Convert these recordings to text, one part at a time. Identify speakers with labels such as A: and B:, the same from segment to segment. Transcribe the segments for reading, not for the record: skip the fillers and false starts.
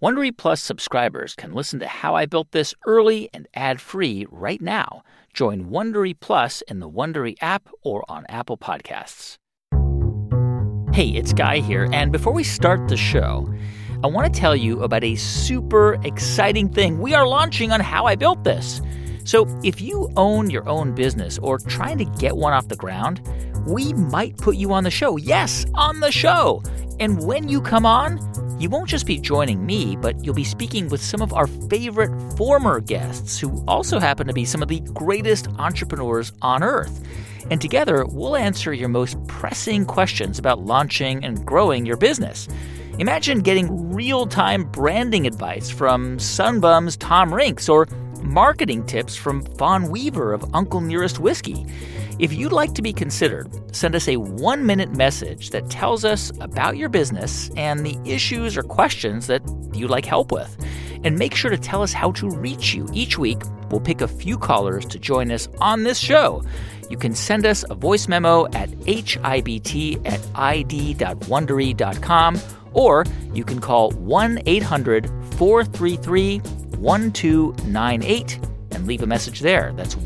A: Wondery Plus subscribers can listen to How I Built This early and ad-free right now. Join Wondery Plus in the Wondery app or on Apple Podcasts. Hey, it's Guy here, and before we start the show, I want to tell you about a super exciting thing we are launching on How I Built This. So if you own your own business or trying to get one off the ground, we might put you on the show. Yes, on the show. And when you come on, you won't just be joining me, but you'll be speaking with some of our favorite former guests who also happen to be some of the greatest entrepreneurs on earth. And together, we'll answer your most pressing questions about launching and growing your business. Imagine getting real-time branding advice from Sunbum's Tom Rinks or marketing tips from Fawn Weaver of Uncle Nearest Whiskey. If you'd like to be considered, send us a 1-minute message that tells us about your business and the issues or questions that you'd like help with. And make sure to tell us how to reach you. Each week, we'll pick a few callers to join us on this show. You can send us a voice memo at hibt@id.wondery.com, or you can call 1-800-433-1298 and leave a message there. That's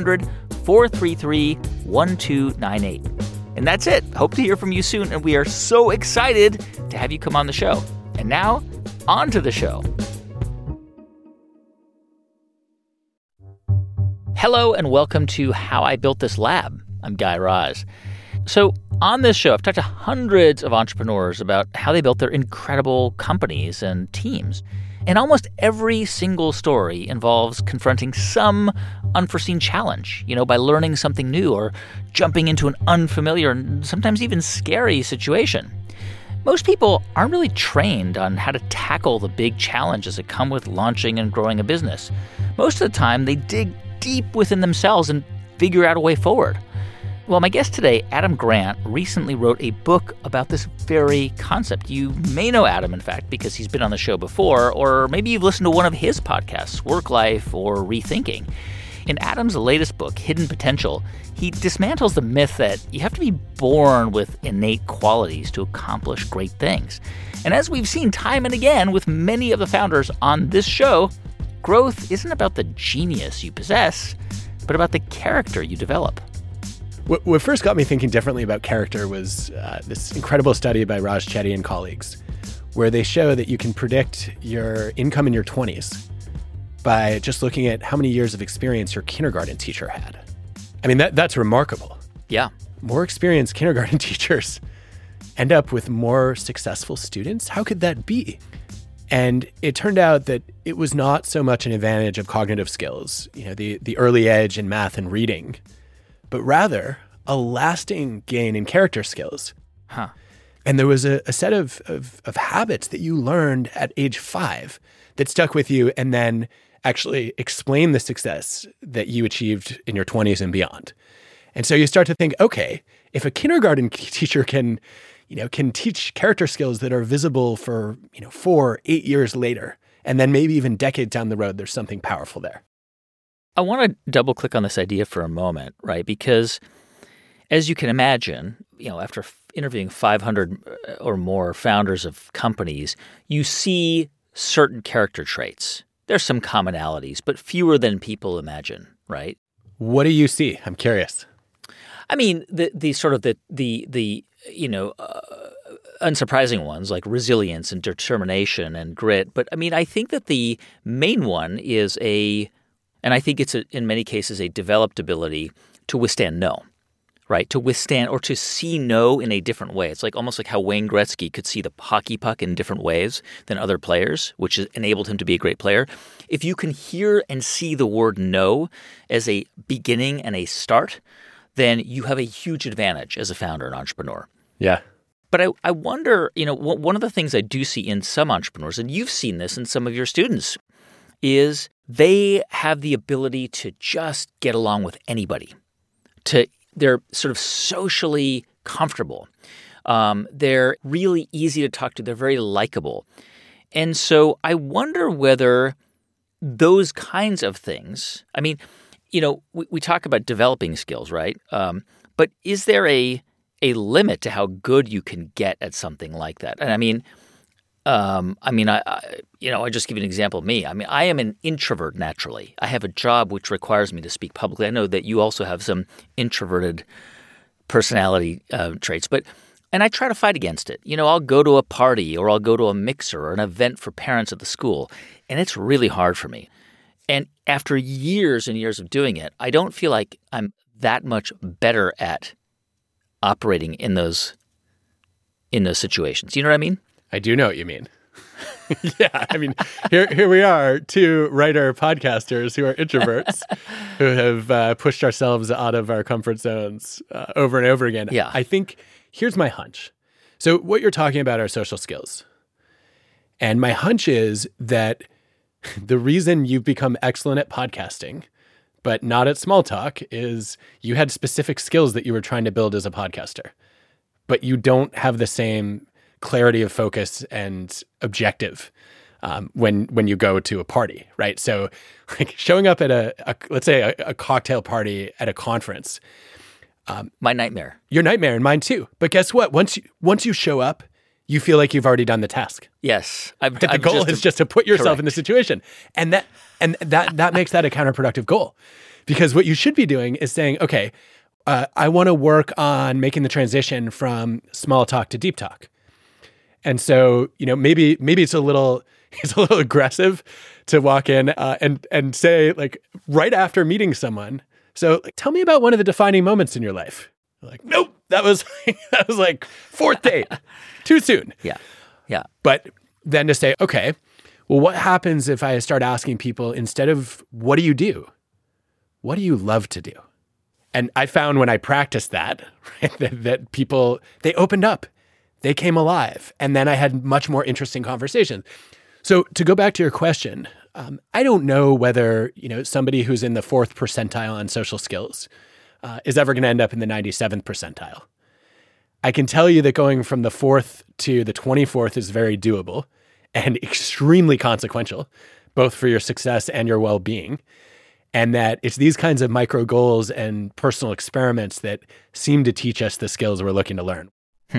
A: 1-800-433-1298. And that's it. Hope to hear from you soon, and we are so excited to have you come on the show. And now, on to the show. Hello, and welcome to How I Built This Lab. I'm Guy Raz. So on this show, I've talked to hundreds of entrepreneurs about how they built their incredible companies and teams. And almost every single story involves confronting some unforeseen challenge, by learning something new or jumping into an unfamiliar and sometimes even scary situation. Most people aren't really trained on how to tackle the big challenges that come with launching and growing a business. Most of the time, they dig deep within themselves and figure out a way forward. Well, my guest today, Adam Grant, recently wrote a book about this very concept. You may know Adam, in fact, because he's been on the show before, or maybe you've listened to one of his podcasts, Work Life or Rethinking. In Adam's latest book, Hidden Potential, he dismantles the myth that you have to be born with innate qualities to accomplish great things. And as we've seen time and again with many of the founders on this show, growth isn't about the genius you possess, but about the character you develop.
B: What first got me thinking differently about character was this incredible study by Raj Chetty and colleagues, where they show that you can predict your income in your 20s by just looking at how many years of experience your kindergarten teacher had. I mean, that's remarkable.
A: Yeah.
B: More experienced kindergarten teachers end up with more successful students. How could that be? And it turned out that it was not so much an advantage of cognitive skills, the early edge in math and reading, but rather a lasting gain in character skills.
A: Huh.
B: And there was a set of habits that you learned at age 5 that stuck with you and then actually explain the success that you achieved in your 20s and beyond. And so you start to think, okay, if a kindergarten teacher can teach character skills that are visible for, 4, 8 years later, and then maybe even decades down the road, there's something powerful there.
A: I want to double click on this idea for a moment, right? Because as you can imagine, after interviewing 500 or more founders of companies, you see certain character traits. There's some commonalities, but fewer than people imagine, right?
B: What do you see? I'm curious.
A: I mean, the unsurprising ones like resilience and determination and grit. But I mean, I think that the main one is and I think it's in many cases a developed ability to withstand no, right? To withstand or to see no in a different way. It's almost like how Wayne Gretzky could see the hockey puck in different ways than other players, which enabled him to be a great player. If you can hear and see the word no as a beginning and a start, then you have a huge advantage as a founder and entrepreneur.
B: Yeah.
A: But I wonder, one of the things I do see in some entrepreneurs, and you've seen this in some of your students, is they have the ability to just get along with anybody. They're sort of socially comfortable. They're really easy to talk to. They're very likable. And so I wonder whether those kinds of things, I mean, we talk about developing skills, right? But is there a limit to how good you can get at something like that? And I mean, I mean, I just give you an example of me. I mean, I am an introvert naturally. I have a job which requires me to speak publicly. I know that you also have some introverted personality traits, and I try to fight against it. I'll go to a party or I'll go to a mixer or an event for parents at the school, and it's really hard for me. And after years and years of doing it, I don't feel like I'm that much better at operating in those situations. You know what I mean?
B: I do know what you mean. Yeah, I mean, here we are, two writer podcasters who are introverts who have pushed ourselves out of our comfort zones over and over again.
A: Yeah.
B: I think here's my hunch. So what you're talking about are social skills. And my hunch is that the reason you've become excellent at podcasting, but not at small talk, is you had specific skills that you were trying to build as a podcaster, but you don't have the same clarity of focus and objective when you go to a party, right? So like showing up at let's say a cocktail party at a conference.
A: My nightmare.
B: Your nightmare and mine too. But guess what? Once you show up, you feel like you've already done the task.
A: Yes.
B: The goal is just to put yourself in the situation. And that makes that a counterproductive goal. Because what you should be doing is saying, okay, I want to work on making the transition from small talk to deep talk. And so, maybe it's a little aggressive to walk in and say, like, right after meeting someone, so like, tell me about one of the defining moments in your life. Like, nope, that was like fourth date, too soon.
A: Yeah.
B: But then to say, okay, well, what happens if I start asking people, instead of what do you do, what do you love to do? And I found when I practiced that, right, that people, they opened up. They came alive. And then I had much more interesting conversations. So to go back to your question, I don't know whether, somebody who's in the 4th percentile on social skills is ever going to end up in the 97th percentile. I can tell you that going from the 4th to the 24th is very doable and extremely consequential, both for your success and your well-being. And that it's these kinds of micro goals and personal experiments that seem to teach us the skills we're looking to learn.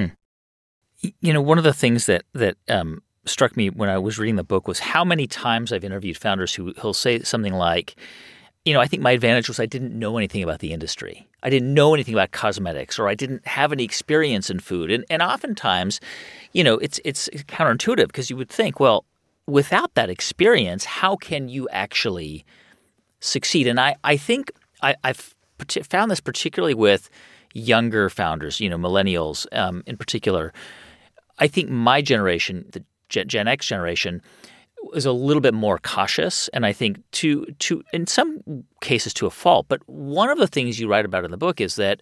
A: One of the things that struck me when I was reading the book was how many times I've interviewed founders who'll say something like, I think my advantage was I didn't know anything about the industry. I didn't know anything about cosmetics, or I didn't have any experience in food. And oftentimes, it's counterintuitive because you would think, well, without that experience, how can you actually succeed? And I think I've found this particularly with younger founders, millennials in particular. I think my generation, the Gen X generation, is a little bit more cautious, and I think to in some cases to a fault. But one of the things you write about in the book is that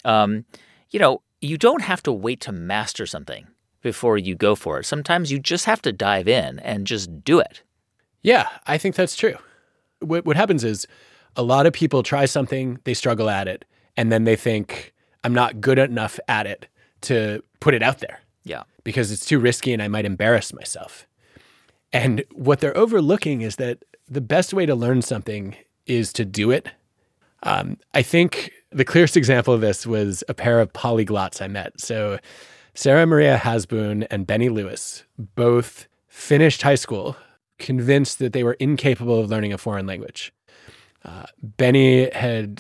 A: you don't have to wait to master something before you go for it. Sometimes you just have to dive in and just do it.
B: Yeah, I think that's true. What happens is a lot of people try something, they struggle at it, and then they think, I'm not good enough at it to put it out there.
A: Yeah. Because
B: it's too risky and I might embarrass myself. And what they're overlooking is that the best way to learn something is to do it. I think the clearest example of this was a pair of polyglots I met. So Sarah Maria Hasbun and Benny Lewis both finished high school convinced that they were incapable of learning a foreign language. Benny had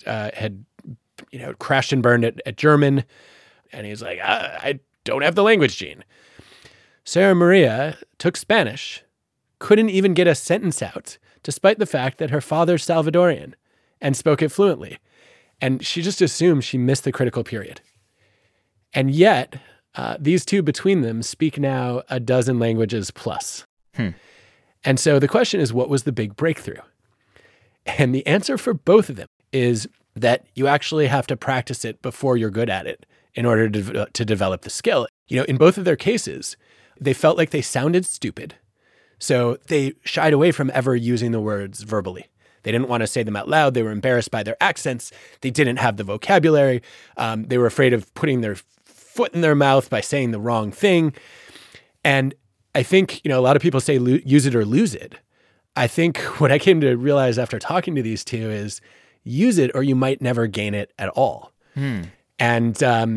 B: crashed and burned at German, and he's like, I don't have the language gene. Sarah Maria took Spanish, couldn't even get a sentence out, despite the fact that her father's Salvadorian and spoke it fluently. And she just assumed she missed the critical period. And yet, these two between them speak now a dozen languages plus. And so the question is, what was the big breakthrough? And the answer for both of them is that you actually have to practice it before you're good at it in order to develop the skill. In both of their cases, they felt like they sounded stupid. So they shied away from ever using the words verbally. They didn't want to say them out loud. They were embarrassed by their accents. They didn't have the vocabulary. They were afraid of putting their foot in their mouth by saying the wrong thing. And I think, a lot of people say use it or lose it. I think what I came to realize after talking to these two is use it or you might never gain it at all. And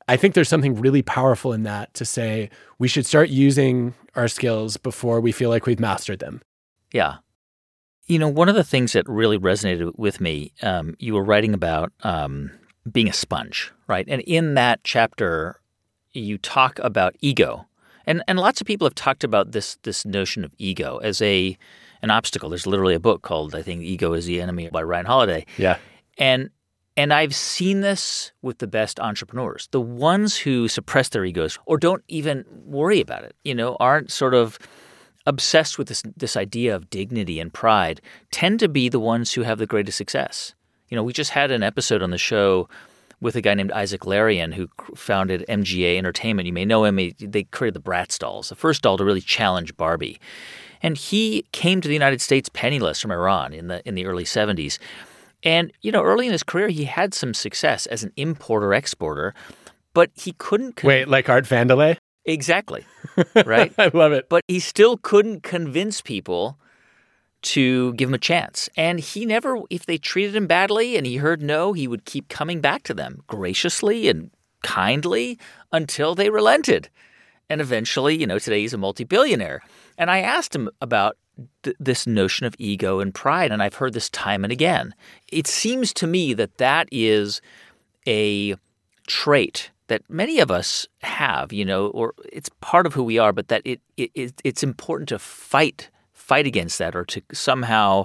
B: I think there's something really powerful in that to say we should start using our skills before we feel like we've mastered them.
A: Yeah. One of the things that really resonated with me, you were writing about being a sponge, right? And in that chapter, you talk about ego. And lots of people have talked about this notion of ego as an obstacle. There's literally a book called, I think, Ego is the Enemy by Ryan Holiday.
B: Yeah.
A: And I've seen this with the best entrepreneurs. The ones who suppress their egos or don't even worry about it, aren't sort of obsessed with this idea of dignity and pride, tend to be the ones who have the greatest success. We just had an episode on the show with a guy named Isaac Larian who founded MGA Entertainment. You may know him. They created the Bratz dolls, the first doll to really challenge Barbie. And he came to the United States penniless from Iran in the early 70s. And, early in his career, he had some success as an importer-exporter, but he couldn't...
B: Wait, like Art Vandelay?
A: Exactly, right?
B: I love it.
A: But he still couldn't convince people to give him a chance. And he never, if they treated him badly and he heard no, he would keep coming back to them graciously and kindly until they relented. And eventually, today he's a multi-billionaire. And I asked him about this notion of ego and pride, and I've heard this time and again. It seems to me that is a trait that many of us have, or it's part of who we are, but that it's important to fight against that or to somehow,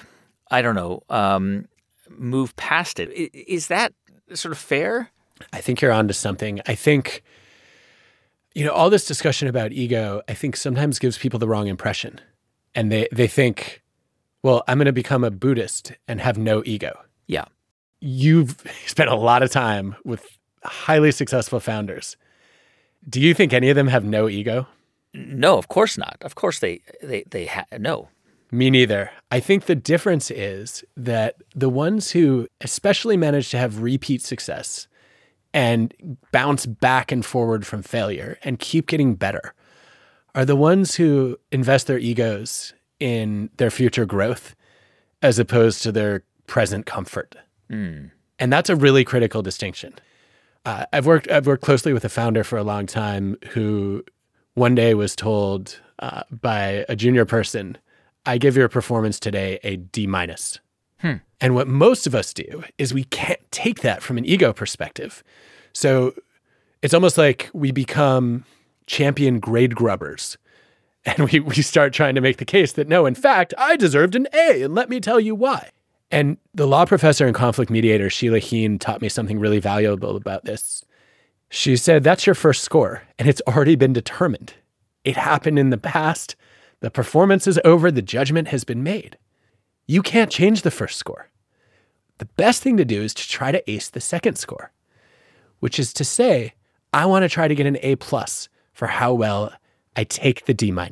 A: move past it. Is that sort of fair?
B: I think you're onto something. I think, all this discussion about ego, I think sometimes gives people the wrong impression. And they think, well, I'm going to become a Buddhist and have no ego.
A: Yeah.
B: You've spent a lot of time with highly successful founders. Do you think any of them have no ego?
A: No, of course not. Of course they no.
B: Me neither. I think the difference is that the ones who especially manage to have repeat success and bounce back and forward from failure and keep getting better are the ones who invest their egos in their future growth as opposed to their present comfort. And that's a really critical distinction. I've worked closely with a founder for a long time who one day was told by a junior person, I give your performance today a D-. And what most of us do is we can't take that from an ego perspective. So it's almost like we become champion grade grubbers. And we start trying to make the case that, no, in fact, I deserved an A, and let me tell you why. And the law professor and conflict mediator, Sheila Heen, taught me something really valuable about this. She said, that's your first score, and it's already been determined. It happened in the past. The performance is over. The judgment has been made. You can't change the first score. The best thing to do is to try to ace the second score, which is to say, I want to try to get an A+ for how well I take the D-.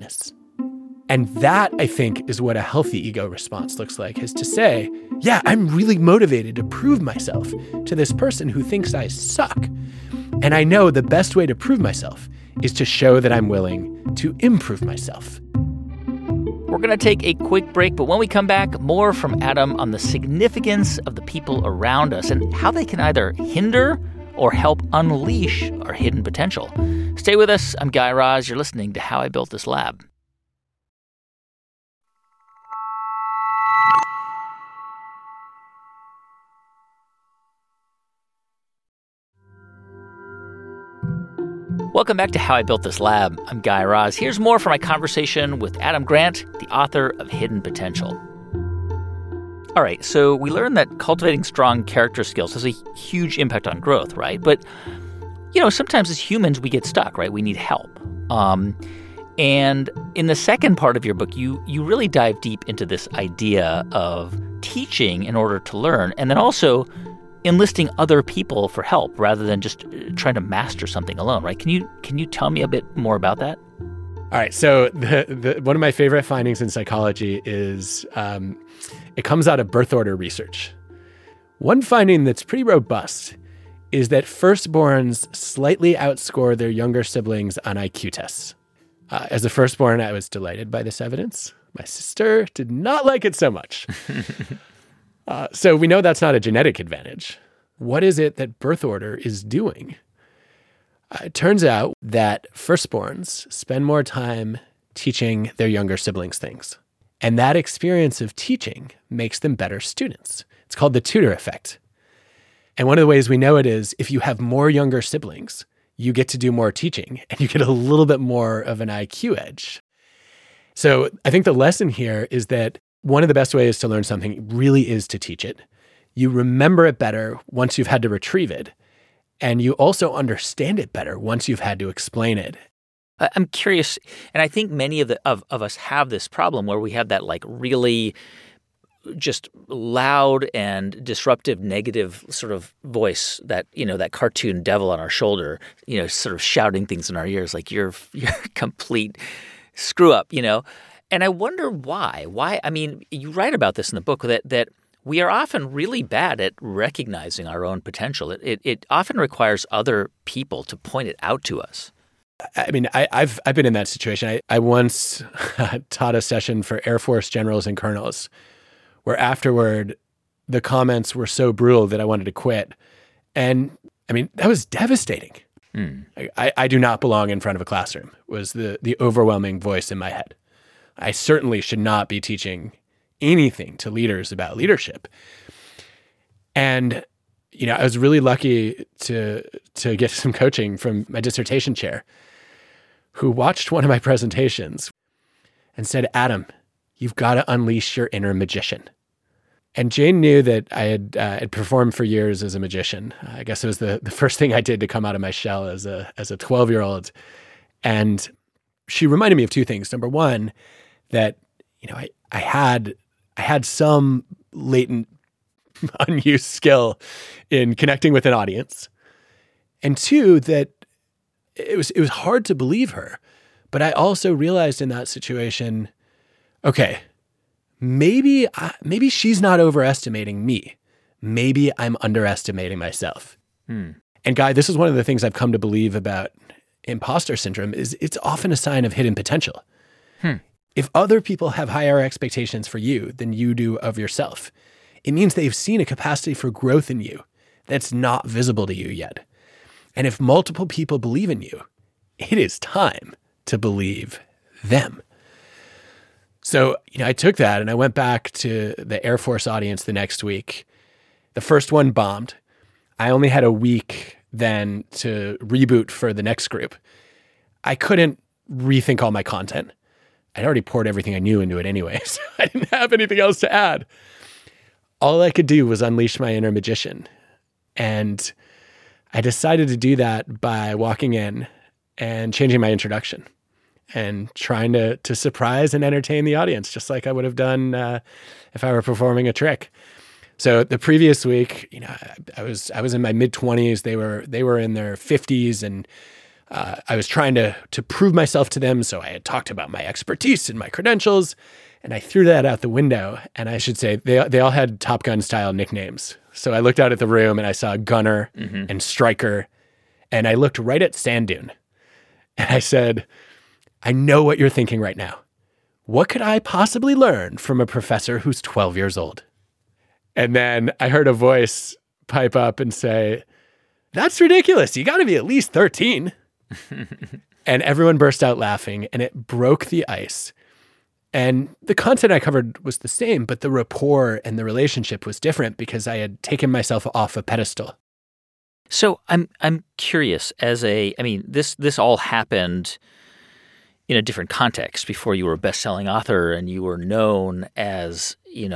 B: And that, I think, is what a healthy ego response looks like, is to say, yeah, I'm really motivated to prove myself to this person who thinks I suck. And I know the best way to prove myself is to show that I'm willing to improve myself.
A: We're going to take a quick break, but when we come back, more from Adam on the significance of the people around us and how they can either hinder or help unleash our hidden potential. Stay with us. I'm Guy Raz. You're listening to How I Built This Lab. Welcome back to How I Built This Lab. I'm Guy Raz. Here's more from my conversation with Adam Grant, the author of Hidden Potential. All right, so we learned that cultivating strong character skills has a huge impact on growth, right? But, sometimes as humans, we get stuck, right? We need help. And in the second part of your book, you really dive deep into this idea of teaching in order to learn, and then also enlisting other people for help rather than just trying to master something alone, right? Can you tell me a bit more about that?
B: All right. So the one of my favorite findings in psychology is it comes out of birth order research. One finding that's pretty robust is that firstborns slightly outscore their younger siblings on IQ tests. As a firstborn, I was delighted by this evidence. My sister did not like it so much. So we know that's not a genetic advantage. What is it that birth order is doing? It turns out that firstborns spend more time teaching their younger siblings things. And that experience of teaching makes them better students. It's called the tutor effect. And one of the ways we know it is if you have more younger siblings, you get to do more teaching and you get a little bit more of an IQ edge. So I think the lesson here is that one of the best ways to learn something really is to teach it. You remember it better once you've had to retrieve it. And you also understand it better once you've had to explain it.
A: I'm curious, and I think many of us have this problem where we have that like really just loud and disruptive negative sort of voice that, that cartoon devil on our shoulder, sort of shouting things in our ears like you're a complete screw up, And I wonder why. Why? I mean, you write about this in the book that we are often really bad at recognizing our own potential. It often requires other people to point it out to us.
B: I mean, I've been in that situation. I once taught a session for Air Force generals and colonels where afterward the comments were so brutal that I wanted to quit. And I mean, that was devastating. I do not belong in front of a classroom was the overwhelming voice in my head. I certainly should not be teaching anything to leaders about leadership. And, I was really lucky to get some coaching from my dissertation chair who watched one of my presentations and said, Adam, you've got to unleash your inner magician. And Jane knew that I had performed for years as a magician. I guess it was the first thing I did to come out of my shell as a 12-year-old. And she reminded me of two things. Number one, that, I had some latent unused skill in connecting with an audience. And two, that it was hard to believe her. But I also realized in that situation, okay, maybe she's not overestimating me. Maybe I'm underestimating myself. And Guy, this is one of the things I've come to believe about imposter syndrome is it's often a sign of hidden potential. If other people have higher expectations for you than you do of yourself, it means they've seen a capacity for growth in you that's not visible to you yet. And if multiple people believe in you, it is time to believe them. So, I took that and I went back to the Air Force audience the next week. The first one bombed. I only had a week then to reboot for the next group. I couldn't rethink all my content. I'd already poured everything I knew into it anyway, so I didn't have anything else to add. All I could do was unleash my inner magician. And I decided to do that by walking in and changing my introduction and trying to surprise and entertain the audience, just like I would have done if I were performing a trick. So the previous week, I was in my mid-20s. They were in their 50s, and I was trying to prove myself to them. So I had talked about my expertise and my credentials, and I threw that out the window. And I should say they all had Top Gun style nicknames. So I looked out at the room and I saw Gunner and Stryker, and I looked right at Sand Dune, and I said, I know what you're thinking right now. What could I possibly learn from a professor who's 12 years old? And then I heard a voice pipe up and say, that's ridiculous. You got to be at least 13. And everyone burst out laughing, and it broke the ice. And the content I covered was the same, but the rapport and the relationship was different because I had taken myself off a pedestal.
A: So I'm curious. This all happened in a different context before you were a best-selling author and you were known as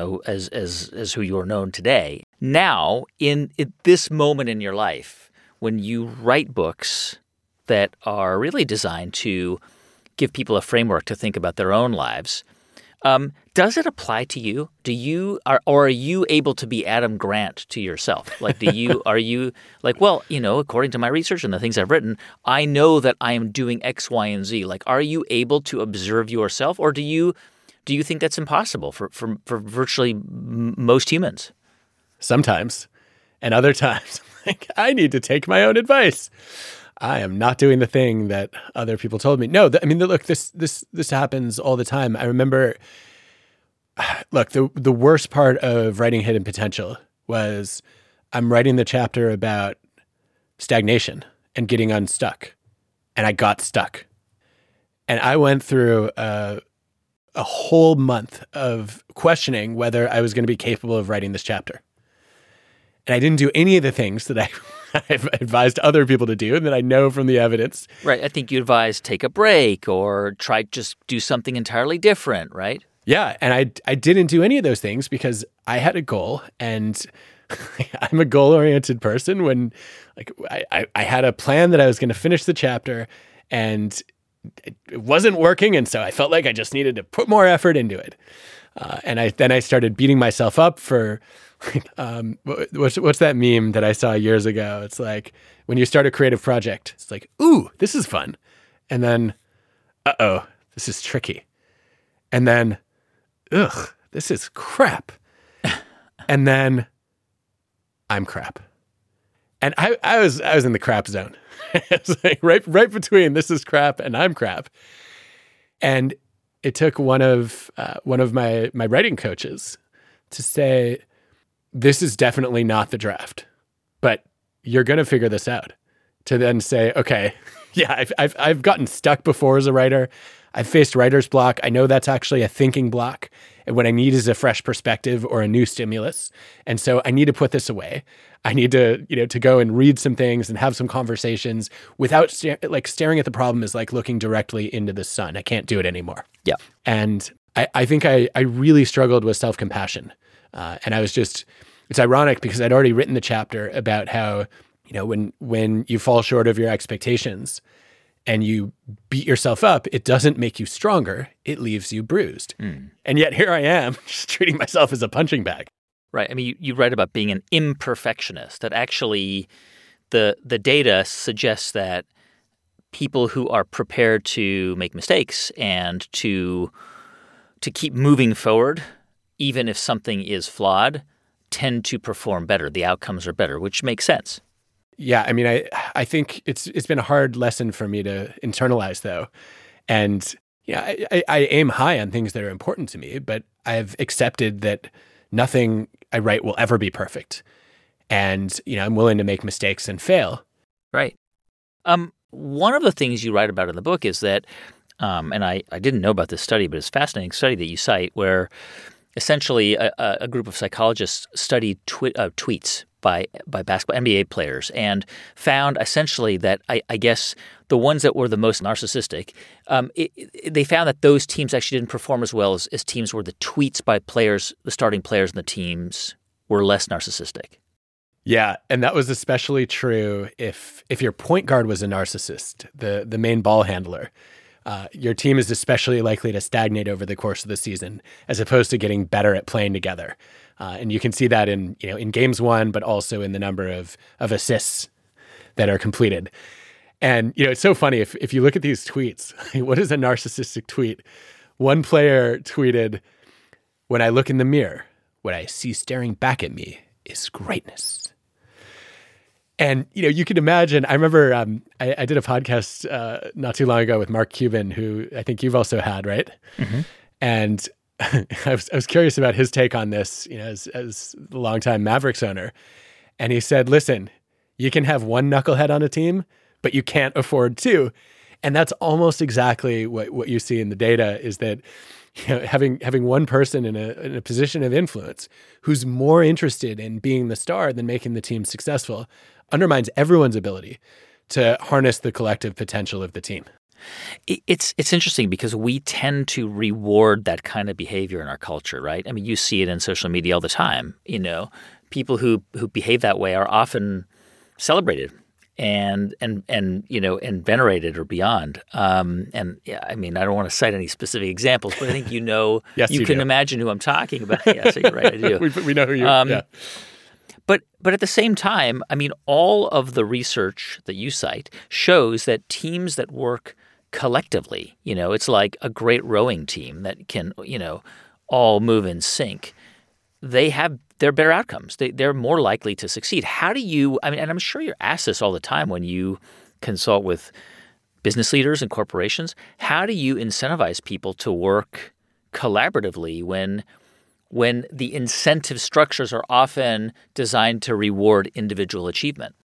A: who you are known today. Now, in this moment in your life, when you write books that are really designed to give people a framework to think about their own lives, does it apply to you? Are you able to be Adam Grant to yourself? Like, are you like, well, according to my research and the things I've written, I know that I am doing X, Y, and Z. Like, are you able to observe yourself, or do you think that's impossible for virtually most humans?
B: Sometimes, and other times, like, I need to take my own advice. I am not doing the thing that other people told me. No, look, this happens all the time. I remember, look, the worst part of writing Hidden Potential was I'm writing the chapter about stagnation and getting unstuck. And I got stuck. And I went through a whole month of questioning whether I was going to be capable of writing this chapter. And I didn't do any of the things that I've advised other people to do and that I know from the evidence.
A: Right. I think you advised take a break or try just do something entirely different, right?
B: Yeah. And I didn't do any of those things because I had a goal, and I'm a goal-oriented person. When I had a plan that I was going to finish the chapter, and it wasn't working. And so I felt like I just needed to put more effort into it. And I started beating myself up for what's that meme that I saw years ago? It's like when you start a creative project, it's like, ooh, this is fun. And then, uh-oh, this is tricky. And then, ugh, this is crap. And then I'm crap. And I was in the crap zone. It's like right between this is crap and I'm crap. And it took one of my writing coaches to say, this is definitely not the draft, but you're going to figure this out. To then say, okay, yeah, I've gotten stuck before as a writer. I've faced writer's block. I know that's actually a thinking block. And what I need is a fresh perspective or a new stimulus. And so I need to put this away. I need to, to go and read some things and have some conversations without staring at the problem as like looking directly into the sun. I can't do it anymore.
A: Yeah.
B: And I think I really struggled with self-compassion. And I was it's ironic because I'd already written the chapter about how, when you fall short of your expectations and you beat yourself up, it doesn't make you stronger. It leaves you bruised. And yet here I am just treating myself as a punching bag.
A: Right. I mean, you write about being an imperfectionist, that actually the data suggests that people who are prepared to make mistakes and to keep moving forward, even if something is flawed, tend to perform better. The outcomes are better, which makes sense.
B: Yeah, I mean, I think it's been a hard lesson for me to internalize, though. And I aim high on things that are important to me, but I've accepted that nothing I write will ever be perfect. And, I'm willing to make mistakes and fail.
A: Right. One of the things you write about in the book is that, and I didn't know about this study, but it's a fascinating study that you cite where essentially a group of psychologists studied tweets by basketball NBA players and found essentially that I guess the ones that were the most narcissistic, they found that those teams actually didn't perform as well as teams where the tweets by players, the starting players in the teams, were less narcissistic.
B: Yeah, and that was especially true if your point guard was a narcissist, the main ball handler. Your team is especially likely to stagnate over the course of the season, as opposed to getting better at playing together. And you can see that in games won, but also in the number of assists that are completed. And it's so funny if you look at these tweets. What is a narcissistic tweet? One player tweeted, "When I look in the mirror, what I see staring back at me is greatness." And, you can imagine, I remember I did a podcast not too long ago with Mark Cuban, who I think you've also had, right? Mm-hmm. And I was curious about his take on this, as the longtime Mavericks owner. And he said, listen, you can have one knucklehead on a team, but you can't afford two. And that's almost exactly what you see in the data is that having one person in a position of influence who's more interested in being the star than making the team successful undermines everyone's ability to harness the collective potential of the team.
A: It's interesting because we tend to reward that kind of behavior in our culture, right? I mean, you see it in social media all the time. People who behave that way are often celebrated and venerated or beyond. And yeah, I mean, I don't want to cite any specific examples, but I think
B: yes,
A: you can imagine who I'm talking about. Yeah, so you're right, I do.
B: we know who you are. Yeah.
A: But at the same time, I mean, all of the research that you cite shows that teams that work collectively, it's like a great rowing team that can, all move in sync. They're better outcomes. They're more likely to succeed. How do you, I mean, and I'm sure you're asked this all the time when you consult with business leaders and corporations, how do you incentivize people to work collaboratively when the incentive structures are often designed to reward individual achievement?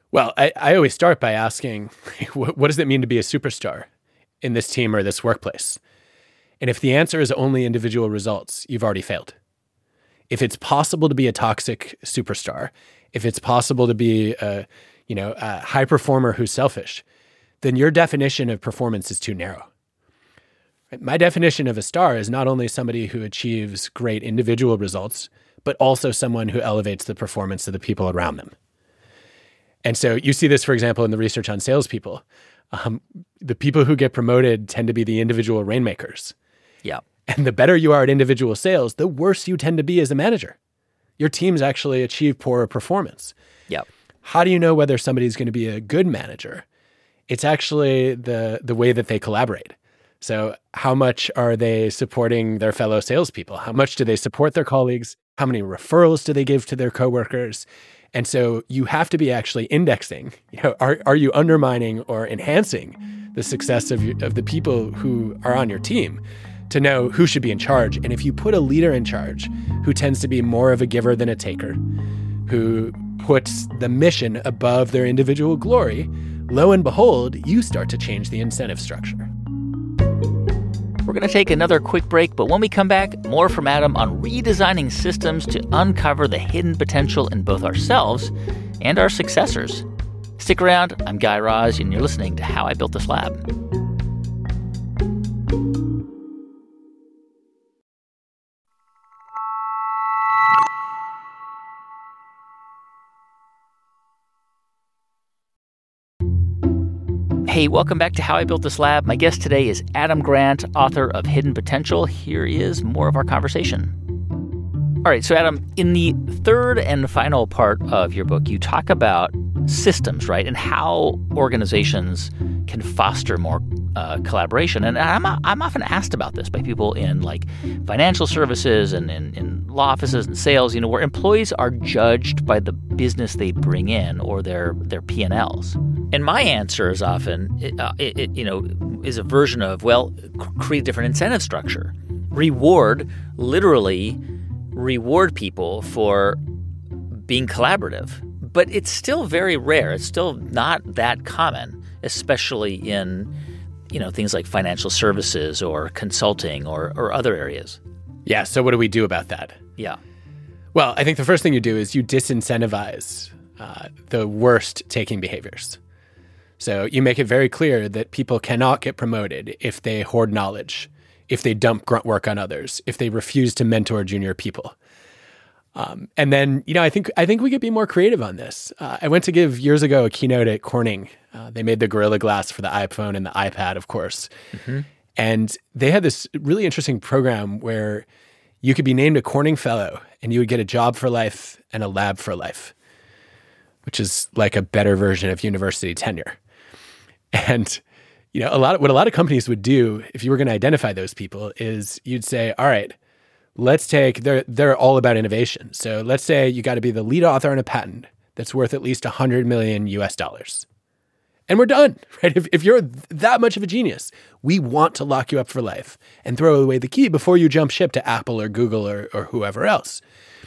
B: Well, I always start by asking, what does it mean to be a superstar in this team or this workplace? And if the answer is only individual results, you've already failed. If it's possible to be a toxic superstar, if it's possible to be a high performer who's selfish, then your definition of performance is too narrow. My definition of a star is not only somebody who achieves great individual results, but also someone who elevates the performance of the people around them. And so you see this, for example, in the research on salespeople. The people who get promoted tend to be the individual rainmakers.
A: Yeah.
B: And the better you are at individual sales, the worse you tend to be as a manager. Your teams actually achieve poorer performance.
A: Yeah.
B: How do you know whether somebody's going to be a good manager? It's actually the way that they collaborate. So how much are they supporting their fellow salespeople? How much do they support their colleagues? How many referrals do they give to their coworkers? And so you have to be actually indexing. Are you undermining or enhancing the success of the people who are on your team to know who should be in charge? And if you put a leader in charge who tends to be more of a giver than a taker, who puts the mission above their individual glory, lo and behold, you start to change the incentive structure.
A: We're going to take another quick break, but when we come back, more from Adam on redesigning systems to uncover the hidden potential in both ourselves and our successors. Stick around. I'm Guy Raz, and you're listening to How I Built This Lab. Hey, welcome back to How I Built This Lab. My guest today is Adam Grant, author of Hidden Potential. Here is more of our conversation. All right, so Adam, in the third and final part of your book, you talk about systems, right, and how organizations can foster more collaboration. And I'm often asked about this by people in like financial services and in law offices and sales, where employees are judged by the business they bring in or their P&Ls. And my answer is often, is a version of, create a different incentive structure. Literally reward people for being collaborative. But it's still very rare. It's still not that common, especially in, things like financial services or consulting or other areas.
B: Yeah, so what do we do about that?
A: Yeah.
B: Well, I think the first thing you do is you disincentivize the worst taking behaviors. So you make it very clear that people cannot get promoted if they hoard knowledge, if they dump grunt work on others, if they refuse to mentor junior people. And then, I think we could be more creative on this. I went to give years ago a keynote at Corning. They made the Gorilla Glass for the iPhone and the iPad, of course. Mm-hmm. And they had this really interesting program where you could be named a Corning Fellow and you would get a job for life and a lab for life, which is like a better version of university tenure. And, what a lot of companies would do if you were going to identify those people is you'd say, all right, let's take, they're all about innovation. So let's say you got to be the lead author on a patent that's worth at least $100 million US. And we're done, right? If you're that much of a genius, we want to lock you up for life and throw away the key before you jump ship to Apple or Google or whoever else.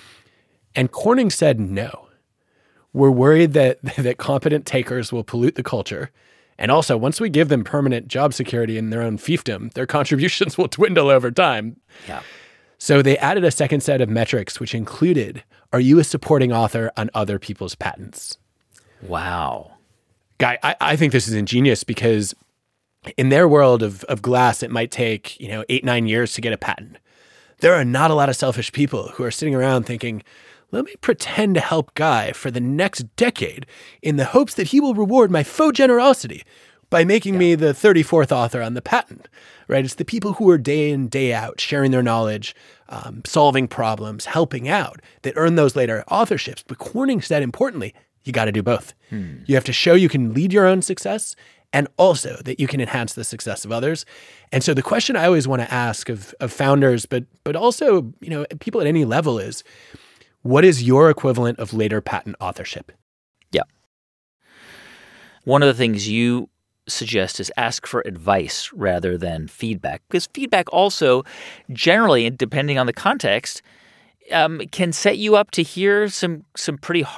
B: And Corning said no. We're worried that competent takers will pollute the culture. And also, once we give them permanent job security in their own fiefdom, their contributions will dwindle over time.
A: Yeah.
B: So they added a second set of metrics, which included, are you a supporting author on other people's patents?
A: Wow.
B: Guy, I think this is ingenious because in their world of glass, it might take, 8-9 years to get a patent. There are not a lot of selfish people who are sitting around thinking, let me pretend to help Guy for the next decade in the hopes that he will reward my faux generosity by making me the 34th author on the patent, right? It's the people who are day in, day out, sharing their knowledge, solving problems, helping out, that earn those later authorships. But Corning said, importantly, you got to do both. You have to show you can lead your own success and also that you can enhance the success of others. And so the question I always want to ask of founders, but also, people at any level is, what is your equivalent of later patent authorship?
A: Yeah. One of the things you suggest is ask for advice rather than feedback, because feedback also generally, depending on the context, can set you up to hear some pretty harsh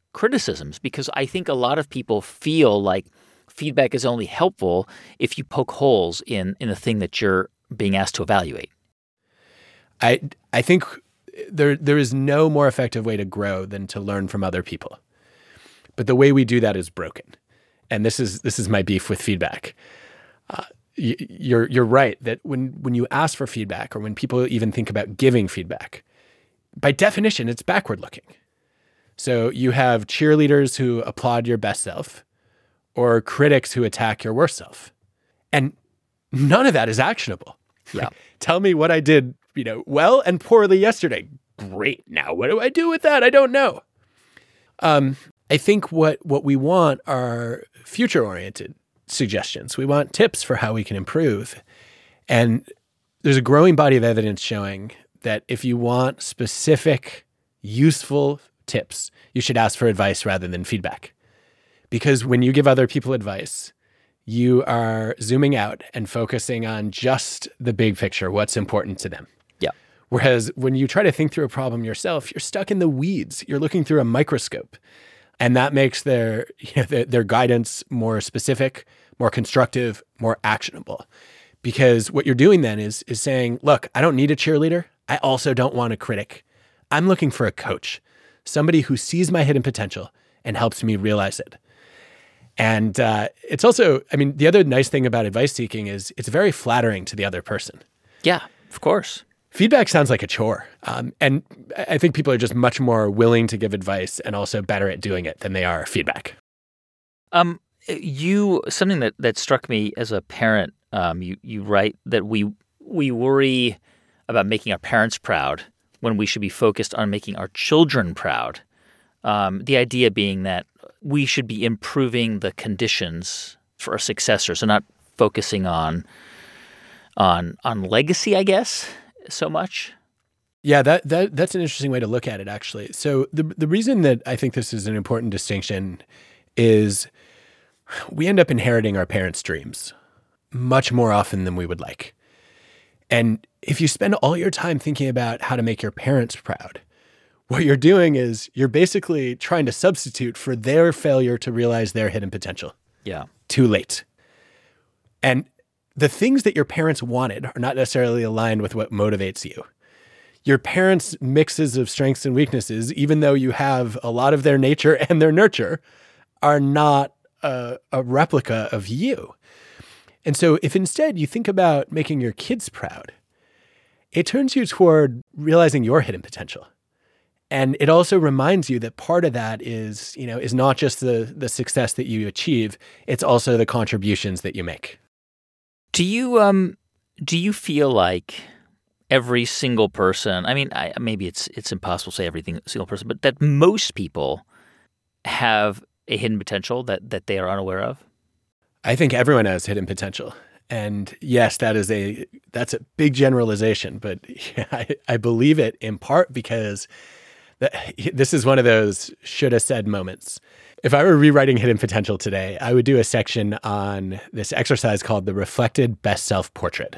A: criticisms, because I think a lot of people feel like feedback is only helpful if you poke holes in a thing that you're being asked to evaluate.
B: I think there is no more effective way to grow than to learn from other people. But the way we do that is broken. And this is my beef with feedback. You're right that when you ask for feedback, or when people even think about giving feedback, by definition, it's backward looking. So you have cheerleaders who applaud your best self, or critics who attack your worst self. And none of that is actionable.
A: Yeah.
B: Tell me what I did, well and poorly yesterday. Great. Now what do I do with that? I don't know. I think what we want are future-oriented suggestions. We want tips for how we can improve. And there's a growing body of evidence showing that if you want specific, useful tips, you should ask for advice rather than feedback. Because when you give other people advice, you are zooming out and focusing on just the big picture, what's important to them.
A: Yeah.
B: Whereas when you try to think through a problem yourself, you're stuck in the weeds. You're looking through a microscope. And that makes their guidance more specific, more constructive, more actionable. Because what you're doing then is saying, look, I don't need a cheerleader. I also don't want a critic. I'm looking for a coach, somebody who sees my hidden potential and helps me realize it. And it's also, the other nice thing about advice seeking is it's very flattering to the other person.
A: Yeah, of course.
B: Feedback sounds like a chore. And I think people are just much more willing to give advice and also better at doing it than they are feedback.
A: Something that struck me as a parent, you write that we worry about making our parents proud when we should be focused on making our children proud. The idea being that we should be improving the conditions for our successors and not focusing on legacy, I guess, so much.
B: Yeah, that's an interesting way to look at it, actually. So the reason that I think this is an important distinction is we end up inheriting our parents' dreams much more often than we would like. And if you spend all your time thinking about how to make your parents proud, what you're doing is you're basically trying to substitute for their failure to realize their hidden potential.
A: Yeah.
B: Too late. And the things that your parents wanted are not necessarily aligned with what motivates you. Your parents' mixes of strengths and weaknesses, even though you have a lot of their nature and their nurture, are not a replica of you. And so if instead you think about making your kids proud, it turns you toward realizing your hidden potential. And it also reminds you that part of that is not just the success that you achieve, it's also the contributions that you make.
A: Do you feel like every single person, maybe it's impossible to say every single person, but that most people have a hidden potential that they are unaware of?
B: I think everyone has hidden potential. And yes, that's a big generalization, but I believe it in part because this is one of those should have said moments. If I were rewriting hidden potential today, I would do a section on this exercise called the Reflected Best Self Portrait.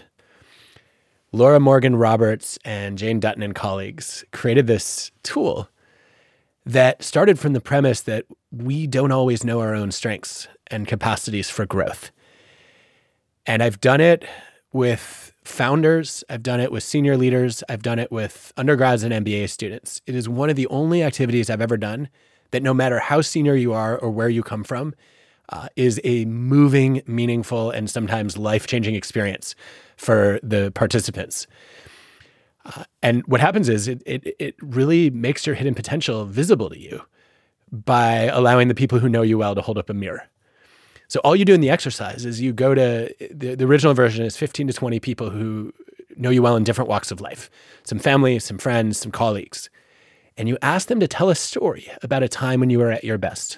B: Laura Morgan Roberts and Jane Dutton and colleagues created this tool that started from the premise that we don't always know our own strengths and capacities for growth. And I've done it with founders, I've done it with senior leaders, I've done it with undergrads and MBA students. It is one of the only activities I've ever done that no matter how senior you are or where you come from, is a moving, meaningful, and sometimes life-changing experience for the participants. And what happens is it really makes your hidden potential visible to you by allowing the people who know you well to hold up a mirror. So all you do in the exercise is you go to, the original version is 15 to 20 people who know you well in different walks of life, some family, some friends, some colleagues. And you ask them to tell a story about a time when you were at your best.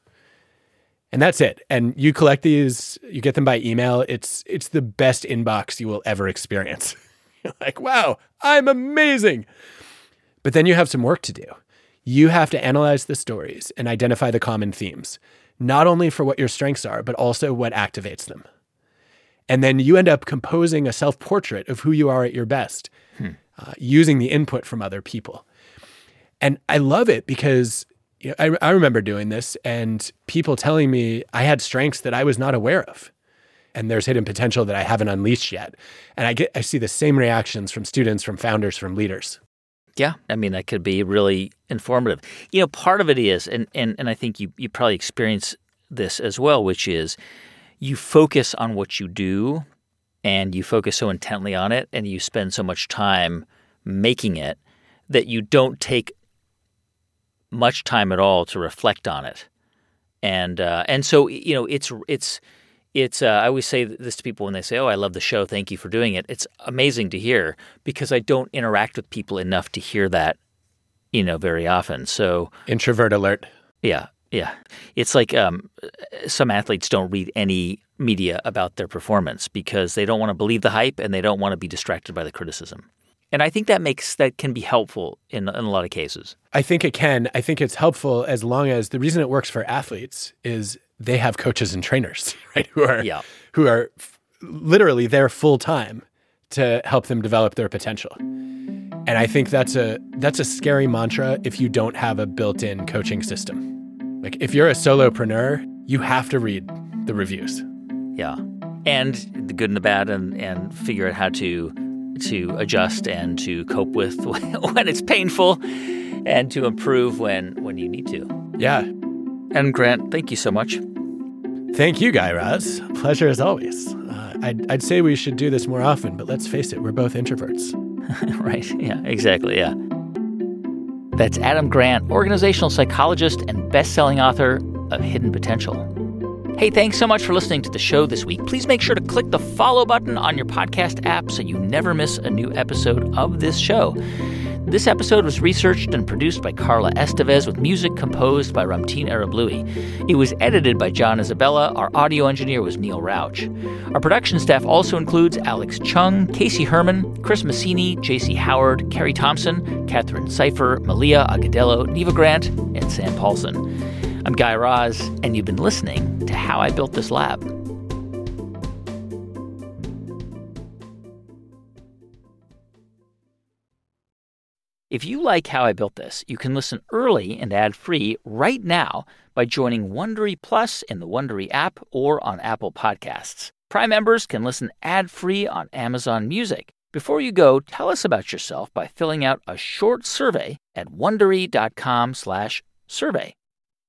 B: And that's it. And you collect these, you get them by email. It's the best inbox you will ever experience. You're like, wow, I'm amazing. But then you have some work to do. You have to analyze the stories and identify the common themes, not only for what your strengths are, but also what activates them. And then you end up composing a self-portrait of who you are at your best, using the input from other people. And I love it because I remember doing this and people telling me I had strengths that I was not aware of. And there's hidden potential that I haven't unleashed yet. And I see the same reactions from students, from founders, from leaders.
A: Yeah, I mean, that could be really informative. Part of it is, and I think you probably experience this as well, which is you focus on what you do and you focus so intently on it and you spend so much time making it that you don't take much time at all to reflect on it. And so, it's I always say this to people when they say, "Oh, I love the show. Thank you for doing it." It's amazing to hear because I don't interact with people enough to hear that, very often. So
B: introvert alert.
A: Yeah. It's like some athletes don't read any media about their performance because they don't want to believe the hype and they don't want to be distracted by the criticism. And I think that can be helpful in a lot of cases.
B: I think it can. I think it's helpful as long as the reason it works for athletes is they have coaches and trainers, right? Who are literally there full time to help them develop their potential. And I think that's a scary mantra if you don't have a built-in coaching system. Like if you're a solopreneur, you have to read the reviews.
A: Yeah. And the good and the bad and figure out how to adjust and to cope with when it's painful and to improve when you need to.
B: Yeah.
A: And Grant, thank you so much.
B: Thank you, Guy Raz. Pleasure as always. I'd say we should do this more often, but let's face it, we're both introverts.
A: Right. Yeah, exactly. Yeah. That's Adam Grant, organizational psychologist and best-selling author of Hidden Potential. Hey, thanks so much for listening to the show this week. Please make sure to click the follow button on your podcast app so you never miss a new episode of this show. This episode was researched and produced by Carla Estevez with music composed by Ramtin Arablouei. It was edited by John Isabella. Our audio engineer was Neil Rauch. Our production staff also includes Alex Chung, Casey Herman, Chris Massini, J.C. Howard, Carrie Thompson, Catherine Cipher, Malia Agadello, Neva Grant, and Sam Paulson. I'm Guy Raz, and you've been listening to How I Built This Lab. If you like How I Built This, you can listen early and ad-free right now by joining Wondery Plus in the Wondery app or on Apple Podcasts. Prime members can listen ad-free on Amazon Music. Before you go, tell us about yourself by filling out a short survey at Wondery.com/survey.